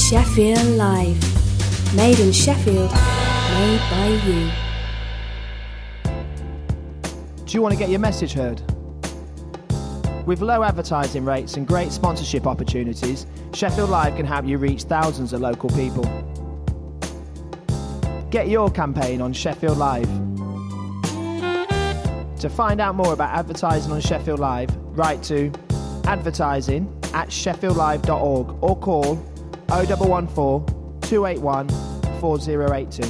Sheffield Live. Made in Sheffield, made by you. Do you want to get your message heard? With low advertising rates and great sponsorship opportunities, Sheffield Live can help you reach thousands of local people. Get your campaign on Sheffield Live. To find out more about advertising on Sheffield Live, write to advertising@sheffieldlive.org or call 0114 281 4082.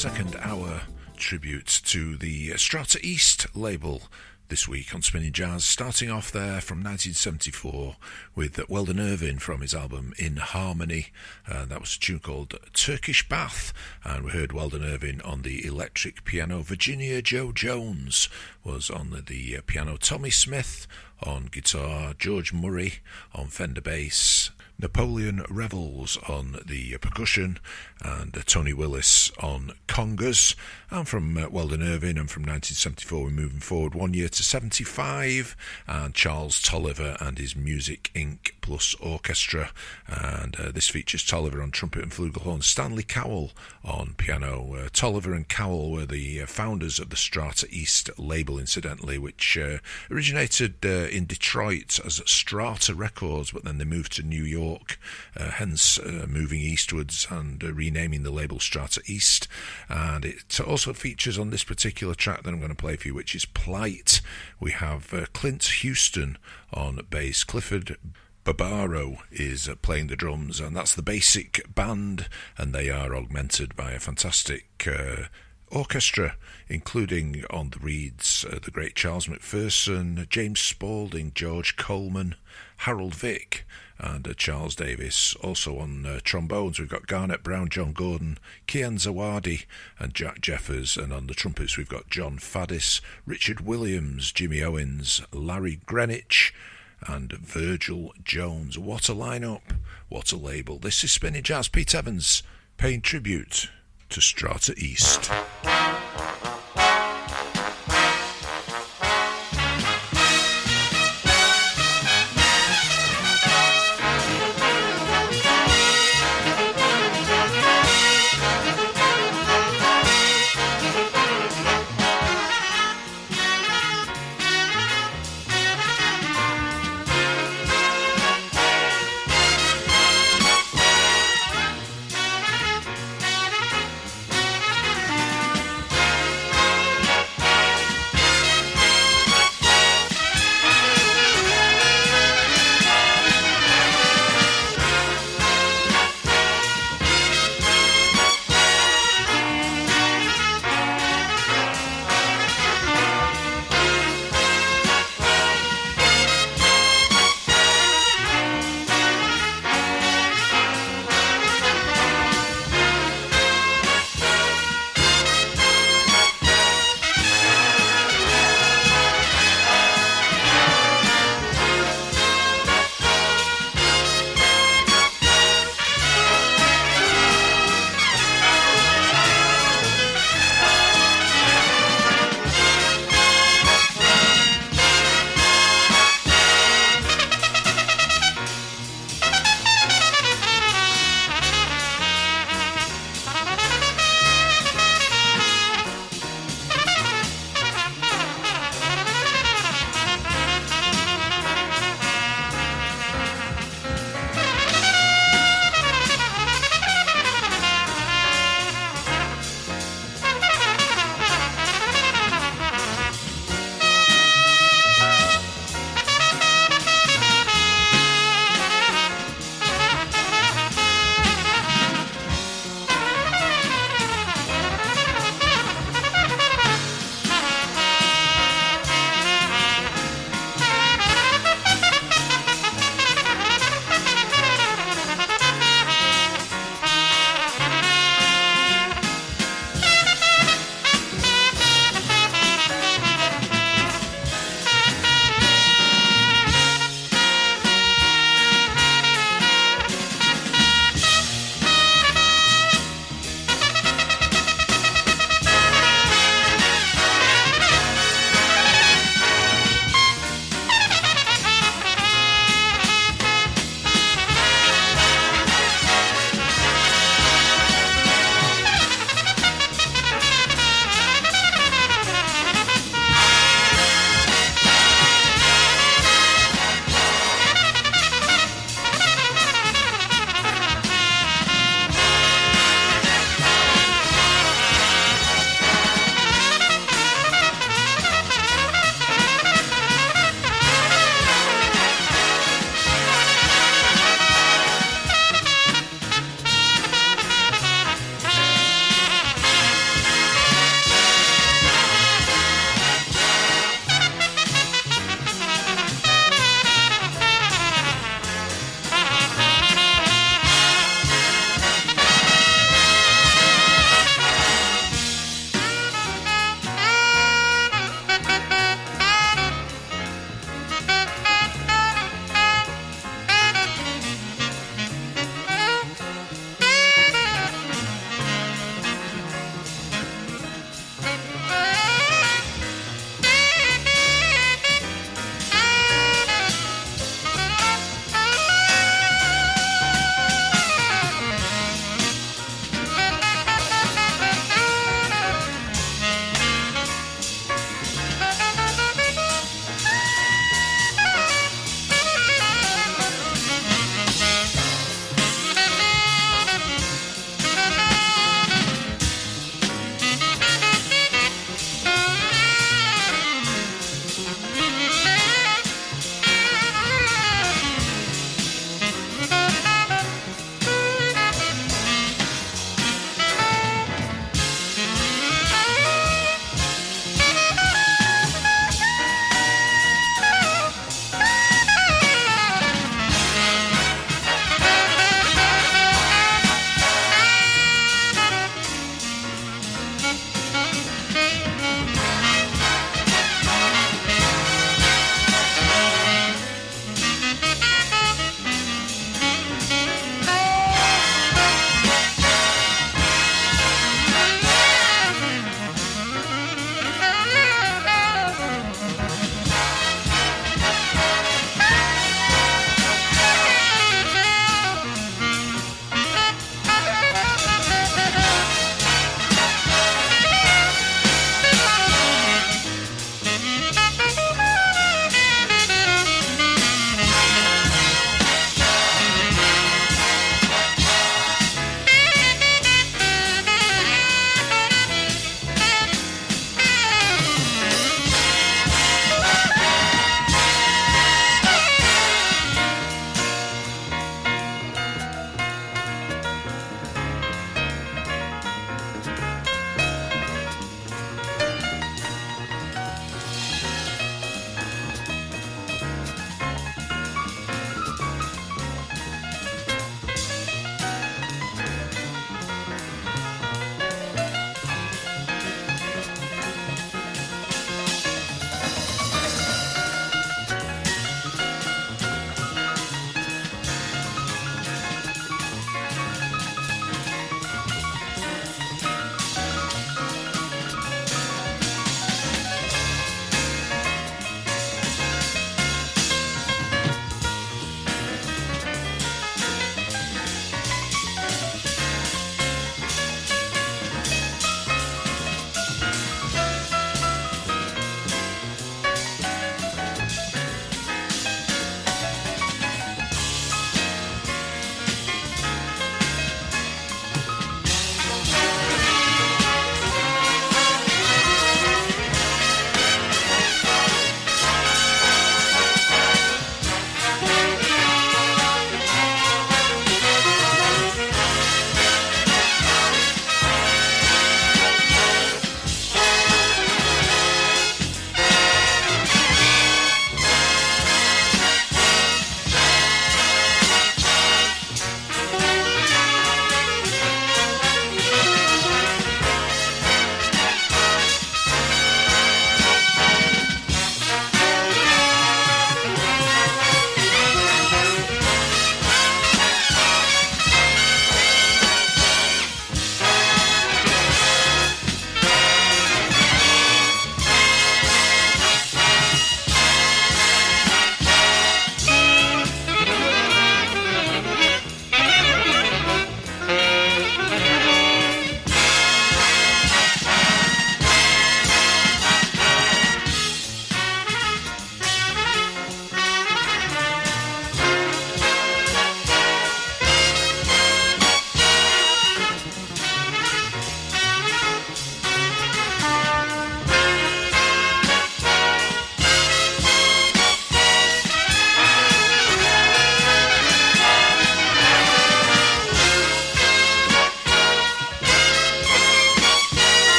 second hour tribute to the Strata East label this week on Spinning Jazz, starting off there from 1974 with Weldon Irvine from his album In Harmony. That was a tune called Turkish Bath, and we heard Weldon Irvine on the electric piano. Virginia Jo Jones was on the piano. Tommy Smith on guitar. George Murray on Fender bass. Napoleon Revels on the percussion, and Tony Willis on congas. And from Weldon Irvine, and from 1974 we're moving forward 1 year to 75, and Charles Tolliver and his Music Inc. Plus Orchestra, and this features Tolliver on trumpet and flugelhorn, Stanley Cowell on piano. Tolliver and Cowell were the founders of the Strata East label, incidentally, which originated in Detroit as Strata Records, but then they moved to New York, hence moving eastwards and renaming the label Strata East. And it also features on this particular track that I'm going to play for you, which is Plight. We have Clint Houston on bass. Clifford Barbaro is playing the drums, and that's the basic band, and they are augmented by a fantastic orchestra, including on the reeds the great Charles McPherson, James Spaulding, George Coleman, Harold Vick, and Charles Davis. Also on trombones we've got Garnett Brown, John Gordon, Kian Zawadi and Jack Jeffers, and on the trumpets we've got John Faddis, Richard Williams, Jimmy Owens, Larry Greenwich and Virgil Jones. What a lineup, what a label. This is Spinning Jazz. Pete Evans paying tribute to Strata East.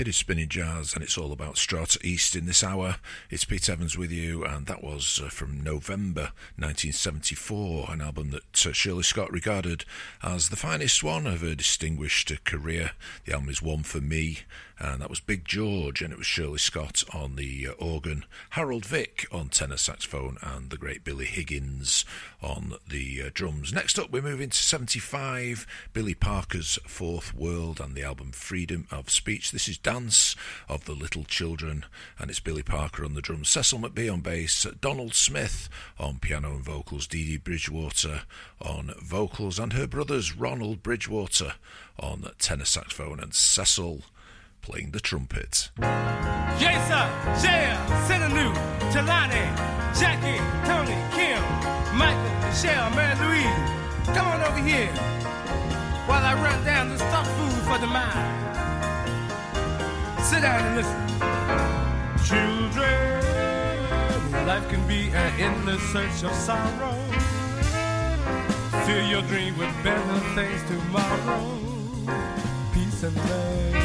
It is Spinning Jazz, and it's all about Strata East in this hour. It's Pete Evans with you, and that was from November 1974, an album that Shirley Scott regarded as the finest one of her distinguished career. The album is One for Me, and that was Big George, and it was Shirley Scott on the organ, Harold Vick on tenor saxophone, and the great Billy Higgins on the drums. Next up, we're moving to 75, Billy Parker's Fourth World, and the album Freedom of Speech. This is Dance of the Little Children, and it's Billy Parker on the drums, Cecil McBee on bass, Donald Smith on piano and vocals, Dee Dee Bridgewater on vocals, and her brothers Ronald Bridgewater on tenor saxophone, and Cecil playing the trumpet. Jason, Jail, Sinanu, Talani, Jackie, Tony, Kim, Michael, Michelle, Mary Louise, come on over here while I run down the stock food for the mind. Sit down and listen. Children, life can be an endless search of sorrow. Fill your dream with better things tomorrow. Peace and love,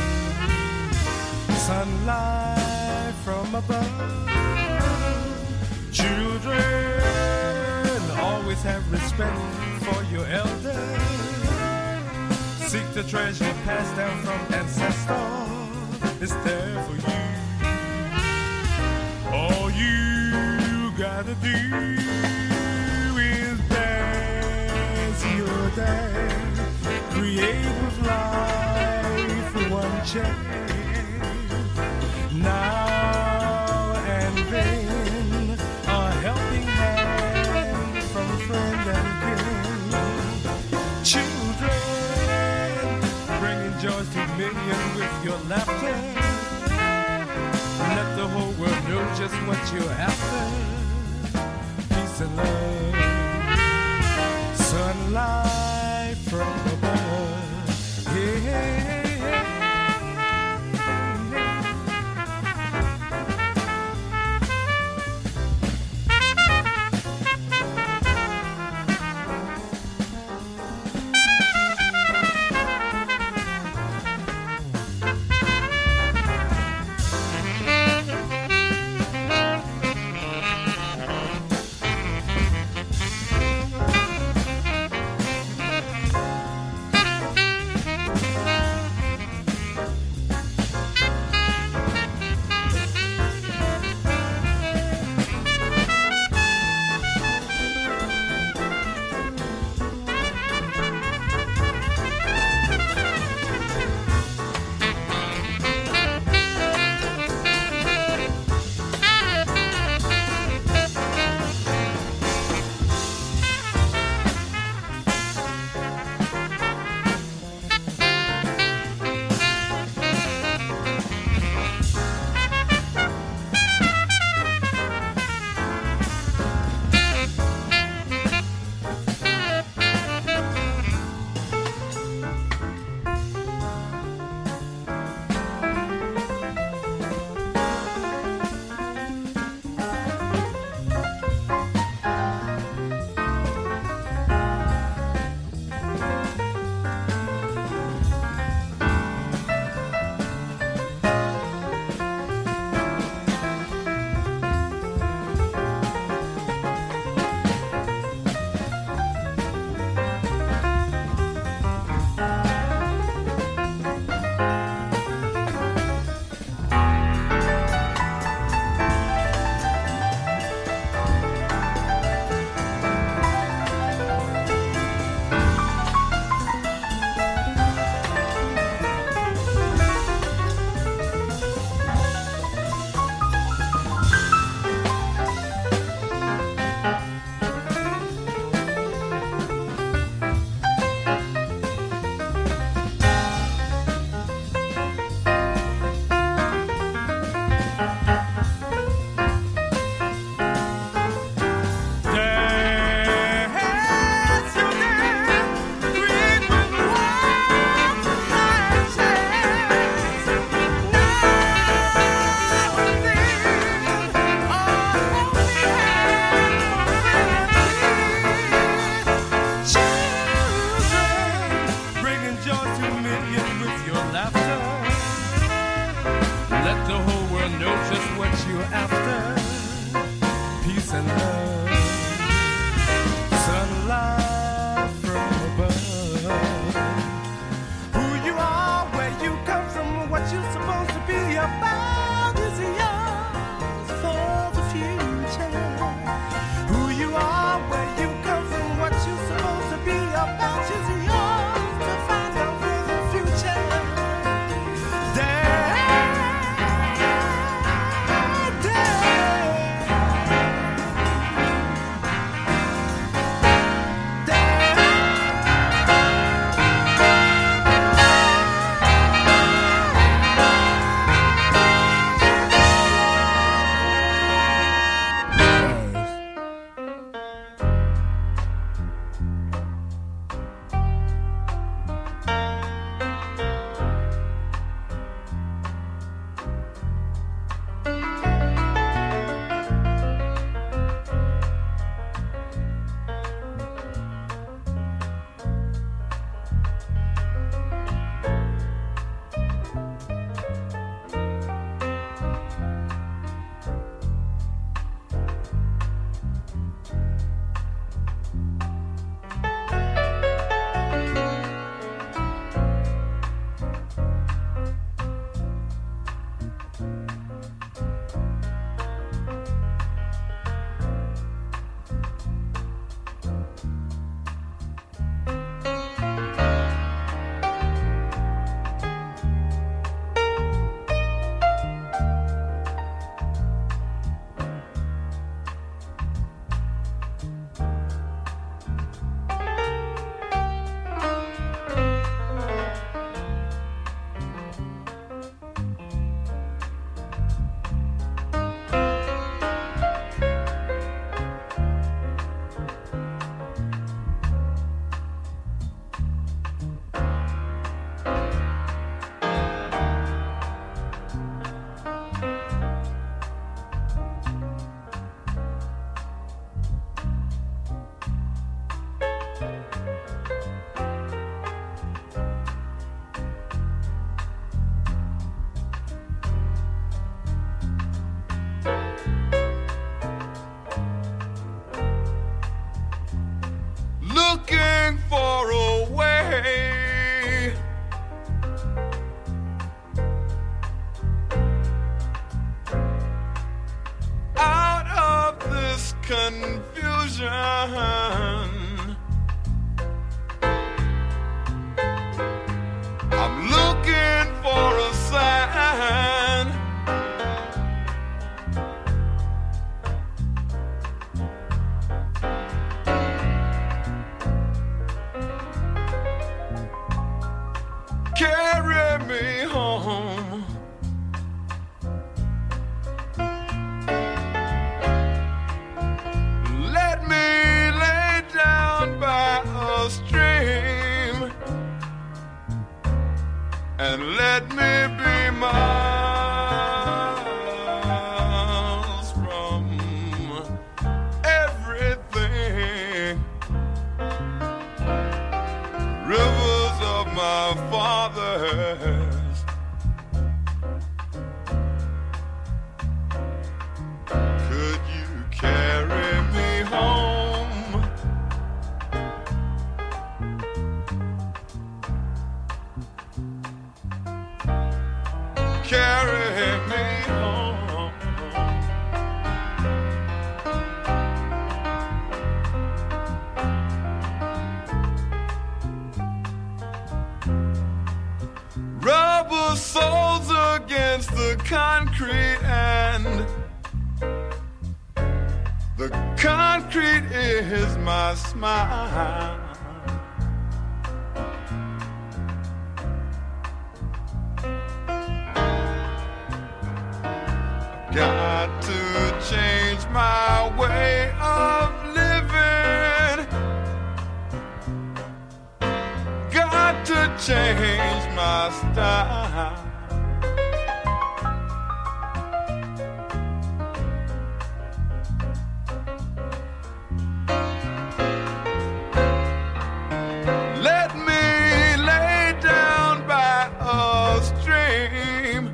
sunlight from above. Children, always have respect for your elders. Seek the treasure passed down from ancestors. It's there for you. All you gotta do is dance your dance. Create with life one chance. Now and then a helping hand from friend and kin. Children, bringing joy to millions with your laughter. Let the whole world know just what you're after. Peace and love, sunlight from above. Yeah. I'm looking for a sign. Carry me home. Let me lay down by a stream and let me be miles from everything. Rivers of my fathers, could you carry me home? Carry me home. Rubber soles against the concrete, and the concrete is my smile. Got to change my way of living. Got to change my style. Let me lay down by a stream,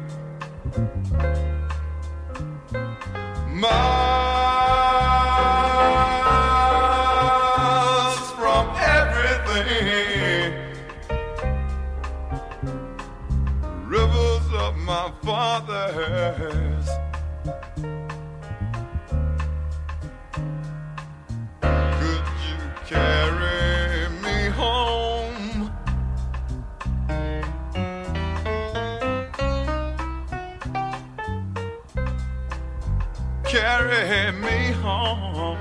miles from everything. Rivers of my fathers, could you carry me home? Carry me home.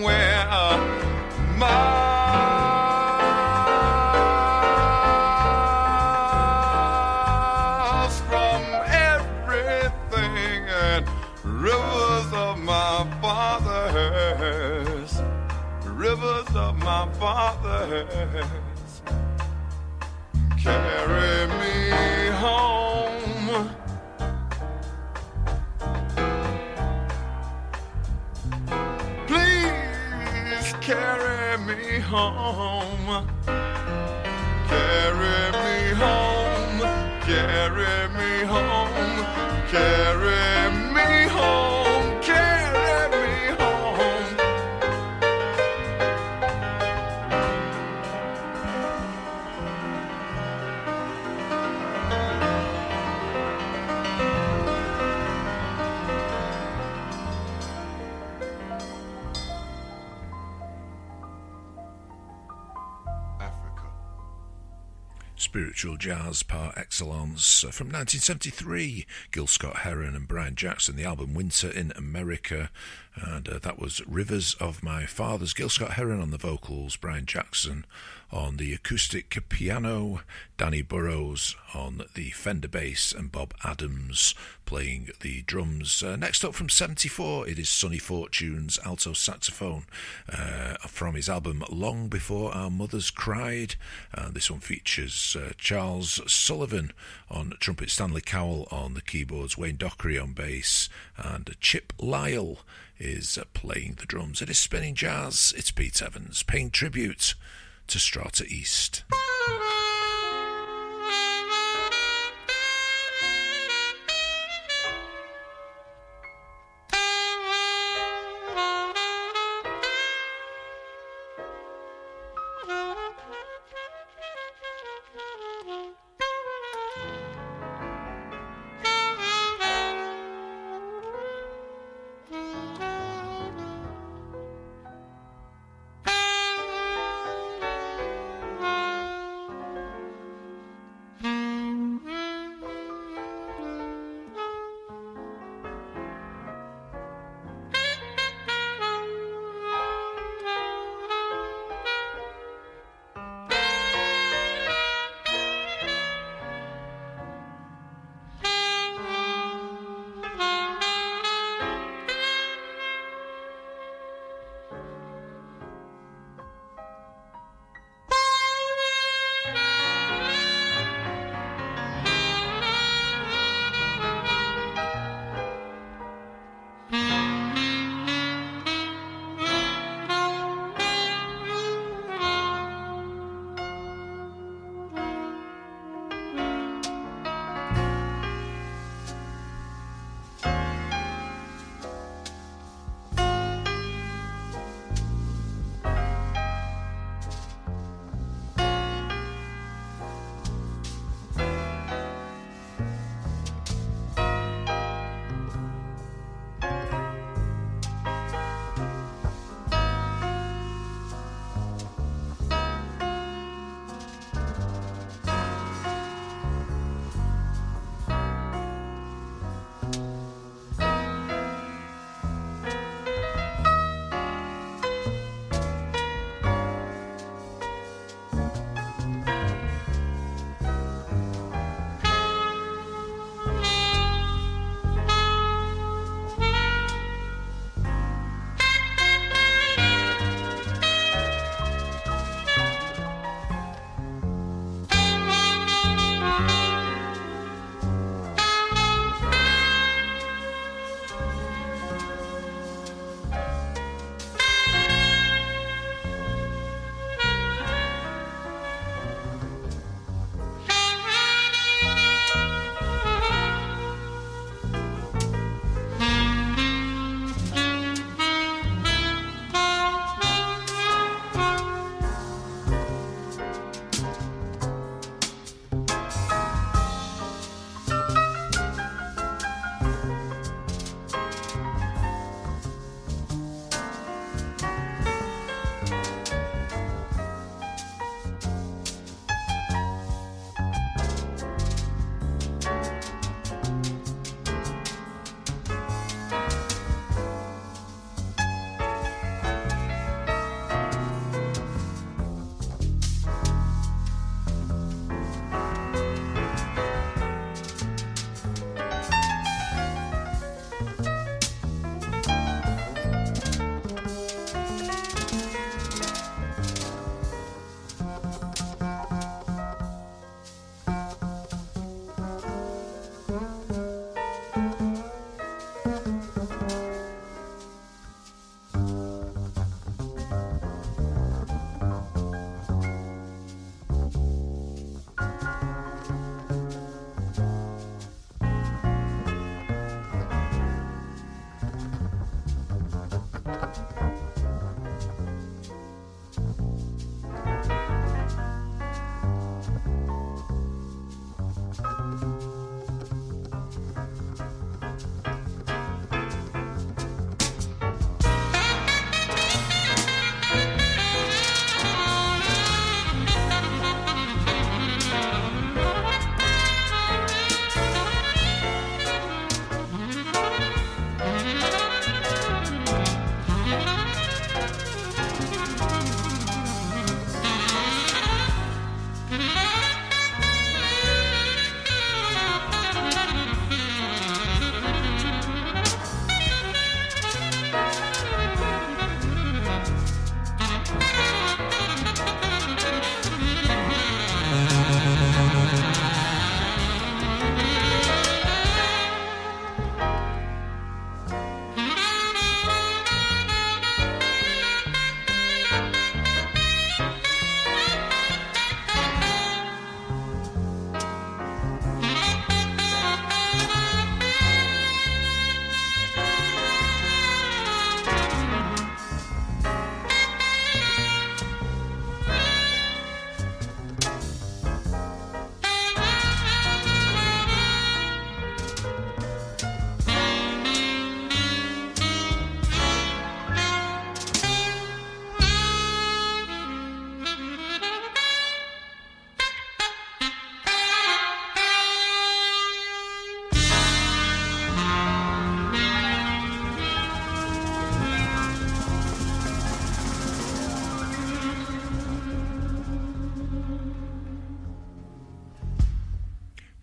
where miles from everything and rivers of my fathers, rivers of my fathers, carry me home. Please carry me home. Carry me home. Carry me home. Carry me home. Carry me home. Spiritual jazz par excellence from 1973, Gil Scott-Heron and Brian Jackson, the album Winter in America, and that was Rivers of My Fathers. Gil Scott-Heron on the vocals, Brian Jackson on the acoustic piano, Danny Burrows on the Fender bass, and Bob Adams playing the drums. Next up from 74, it is Sonny Fortune's alto saxophone from his album Long Before Our Mothers Cried. This one features Charles Sullivan on trumpet, Stanley Cowell on the keyboards, Wayne Dockery on bass, and Chip Lyle is playing the drums. It is Spinning Jazz. It's Pete Evans paying tribute to Strata East.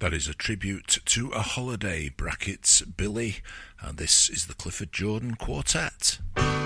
That is a tribute to a holiday, brackets Billy, and this is the Clifford Jordan Quartet.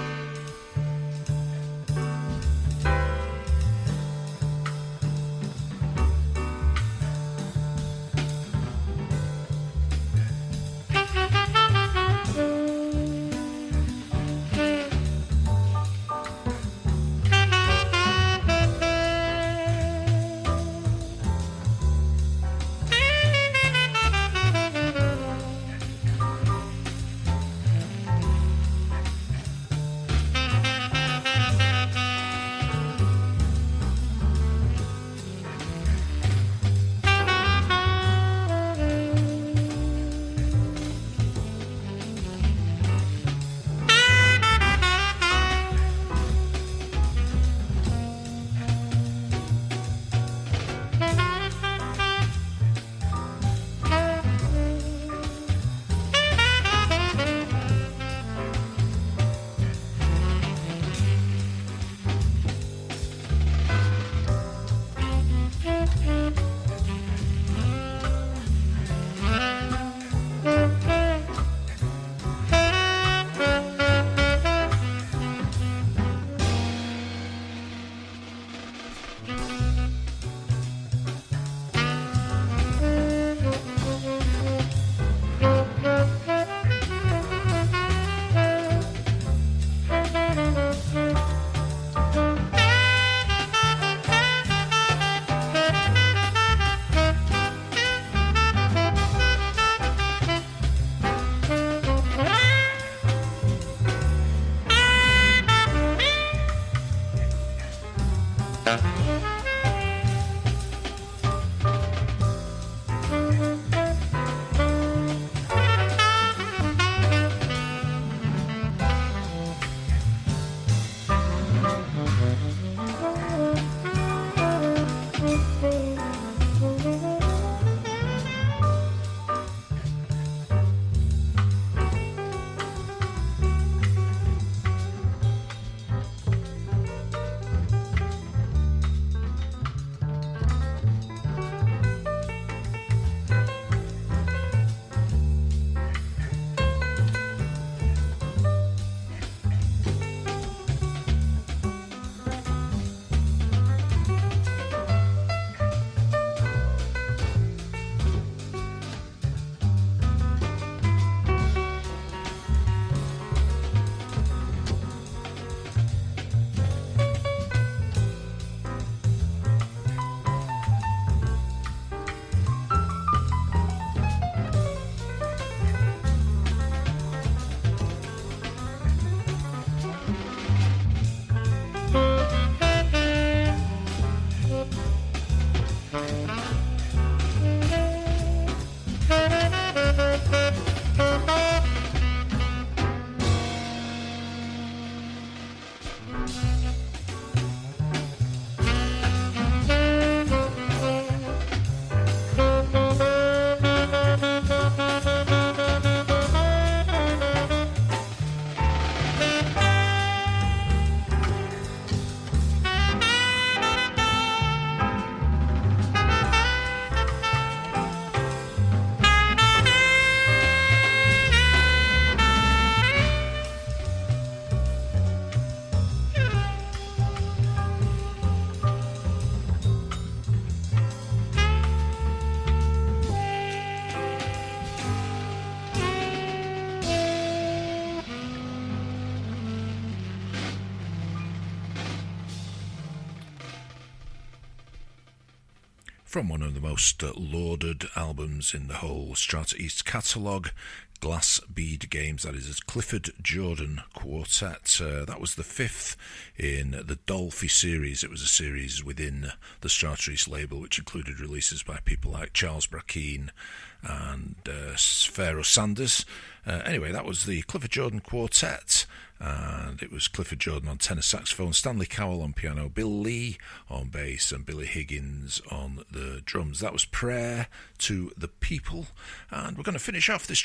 From one of the most lauded albums in the whole Strata East catalogue, Glass Bead Games, that is a Clifford Jordan Quartet. That was the fifth in the Dolphy series. It was a series within the Strata East label, which included releases by people like Charles Brackeen and Pharoah Sanders. Anyway, that was the Clifford Jordan Quartet, and it was Clifford Jordan on tenor saxophone, Stanley Cowell on piano, Bill Lee on bass, and Billy Higgins on the drums. That was Prayer to the People, and we're going to finish off this tribute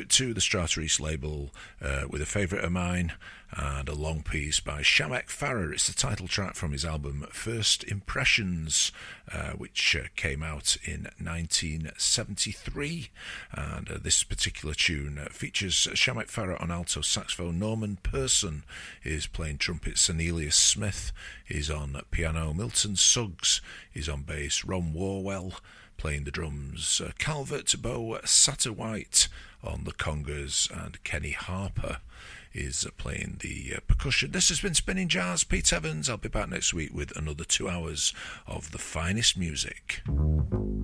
to the Strata East label with a favourite of mine and a long piece by Shamek Farah. It's the title track from his album First Impressions, which came out in 1973. And this particular tune features Shamek Farah on alto saxophone. Norman Person is playing trumpets. Cornelius Smith is on piano. Milton Suggs is on bass. Ron Warwell playing the drums. Calvert Bow Satterwhite on the congas, and Kenny Harper is playing the percussion. This has been Spinning Jazz. Pete Evans. I'll be back next week with another 2 hours of the finest music.